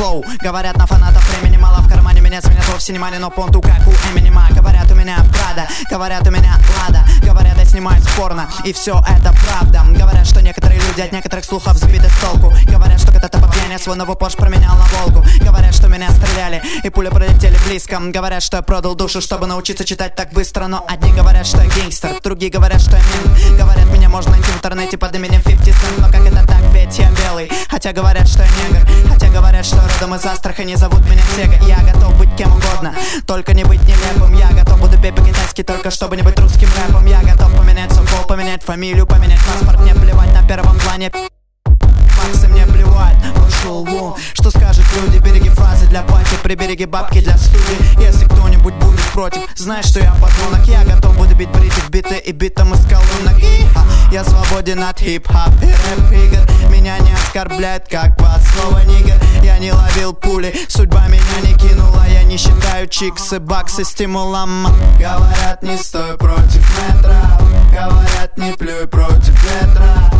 флоу. Говорят, на фанатов времени мало, в кармане меня сменят вовсе не мани, но понту как у Эминема. Говорят, у меня Прада, говорят, у меня Лада, говорят, я снимаюсь порно, и все это правда. Говорят, что некоторые люди от некоторых слухов сбиты с толку. Говорят, что когда-то по пьяни свой новый Порш променял на Волгу. Говорят, что меня стреляли и пули пролетели близко. Говорят, что я продал душу, чтобы научиться читать так быстро. Но одни говорят, что я гангстер, другие говорят, что я мент. Говорят, меня можно найти в интернете под именем 50 Cent. Но как это так, ведь я белый, хотя говорят, что я негр. Хотя говорят, что родом из Астрахани, зовут меня Сега. Я готов быть кем угодно, только не быть нелепым. Я готов буду петь по-китайски, только чтобы не быть русским рэпом. Я готов поменять свой пол, поменять фамилию, поменять паспорт. Мне плевать на первом плане, факсы мне плевать. Пошел вон, что скажут люди, береги фразы для пати, прибереги бабки для студии. Если кто-нибудь будет против, знай, что я подонок. Я готов буду бить бритик, биты и битом из колонок. Я свободен от хип-хоп и рэп-игр. Меня не оскорбляет, как вас слово нигер. Я не ловил пули, судьба меня не кинула. Я не считаю чиксы, баксы стимулом. Говорят, не стой против метра, говорят, не плюй против ветра.